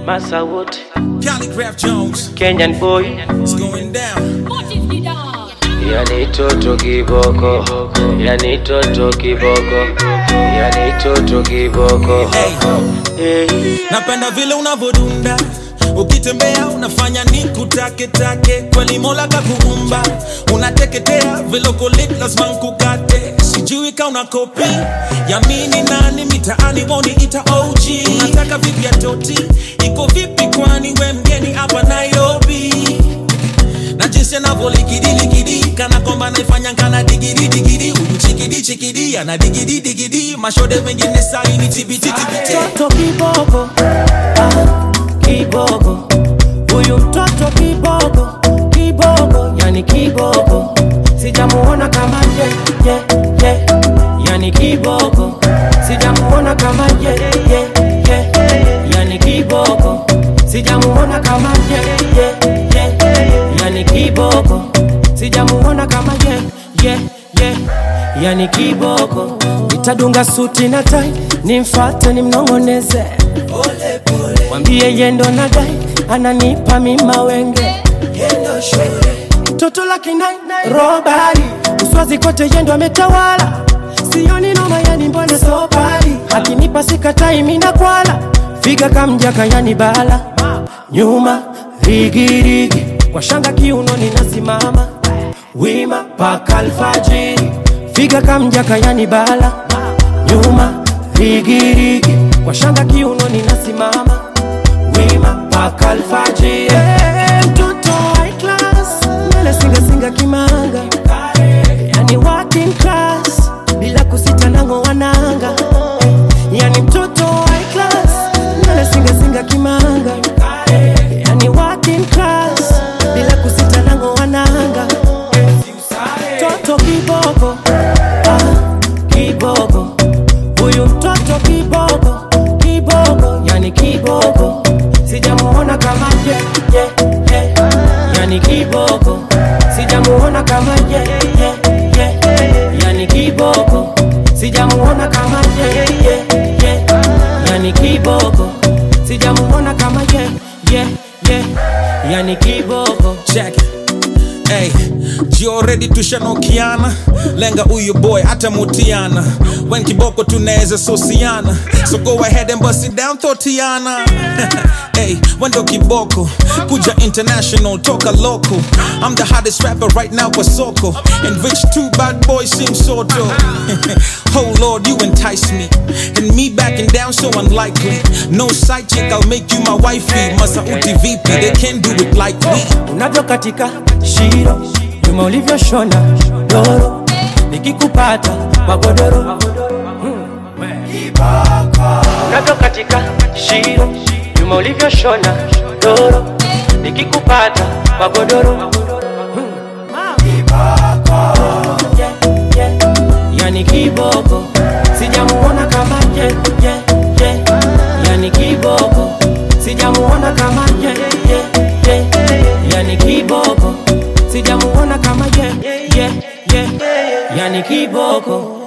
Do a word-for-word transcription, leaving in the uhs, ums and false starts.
Massa Wood, Calligraph Jones, Kenyan boy, it's going down. yani toto kiboko, yani toto kiboko, yani toto kiboko. Hey, Hey. napenda vile unavodunda, ukitembea unafanya nikutake take. Kweli Mola kakuumba, unateketea vile uko lit lazima nkukate. Sijui ka una copy, yamini nani mitaani woni ita O G. Unataka vipi ya toti, iko vipi kwani we mgeni hapa Nairobi? Na jinsi anavyo likidi likidi, kana komba naifanya kana digidi digidi. Uyu chikidi chikidi, ana digidi digidi. Mashode wengine saini tibiti tibiti. Mtoto kiboko, ah, kiboko. Huyu mtoto kiboko, kiboko, yani kiboko. Sijamuona kama ye, ye, ye, yani kiboko. Sijamuona kama ye, ye, ye, yani kiboko. Sijamuona kama ye, ye, ye, yani kiboko. Sijamuona kama ye, ye, ye, yani kiboko. Nitadunga suti na tai, nimfuate nimnongoneze. Pole pole, mwambie yendo na dai, ananipa mima wenge. Yendo shore, toto la kinai, robari. Uswazi kote yendo ametawala. Sioni noma yani mbona so bali. Akinipa sikatai mina kwala. Figa kamjaka yani bala. Nyuma, rigi rigi. Kwa shanga kiunoni nasimama. Wima paka alfajiri. Figa kamjaka yani bala. Nyuma, rigi rigi. Kwa shanga kiunoni nasimama. Wima paka alfajiri. Hey, mtoto high class. Mele singa singa kimanga. Yani working class. Bila kusita nango wananga. Yani mtoto high class. Mele singa singa kimanga. Yani working class. Bila kusita nango wananga. Toto kiboko, ah, kiboko. Huyu mtoto kiboko, kiboko, yani kiboko. Sijamuona kama ye, ye, ye, yani kiboko. Sijamuona kama ye, ye, ye, yani kiboko. Sijamuona kama ye, ye, ye, yani kiboko. Sijamuona kama ye, ye, ye, yani kiboko. Check it. Hey, you already tushanokiana. Lenga uyu boy hata mutiana. When kiboko tunaweza sosiana. So go ahead and bust it down Thotiana. Hey, wendo kiboko kuja international, toka local. I'm the hottest rapper right now for Soko. And which two bad boys seem soto. Oh Lord, you entice me. And me backing down so unlikely. No side chick, I'll make you my wifey. Masauti V P, they can't do it like me. Unavyo katika shiro, nyuma ulivyo shona doro. Nikikupata magodoro. Unavyo katika shiro, nyuma ulivyo shona doro. Nikikupata magodoro. Yani kiboko. Sijamuona kama ye, ye, ye, yani kiboko. Sijamuona kama ye, ye, ye, yani kiboko. Sijamuona kama ye, ye, ye, yani kiboko.